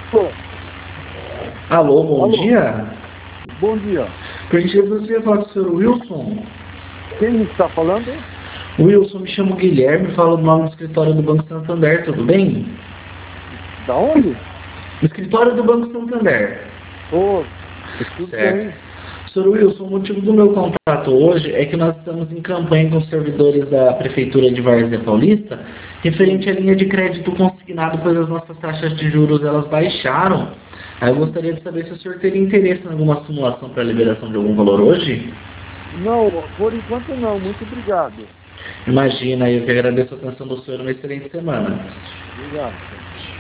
Pô, Alô, bom alô, dia. bom dia. Por gentileza, eu queria falar com o senhor Wilson. Quem está falando? Wilson, me chamo Guilherme, falo do nome do escritório do Banco Santander, tudo bem? Da onde? Escritório do Banco Santander. Ô, tudo Certo. bem. Senhor Wilson, o motivo do meu contato hoje é que nós estamos em campanha com os servidores da Prefeitura de Várzea Paulista, referente Sim. à linha de crédito consignado, pois as nossas taxas de juros elas baixaram. Aí eu gostaria de saber se o senhor teria interesse em alguma simulação para liberação de algum valor hoje? Não, por enquanto não. Muito obrigado. Imagina, eu que agradeço a atenção do senhor, uma excelente semana. Obrigado.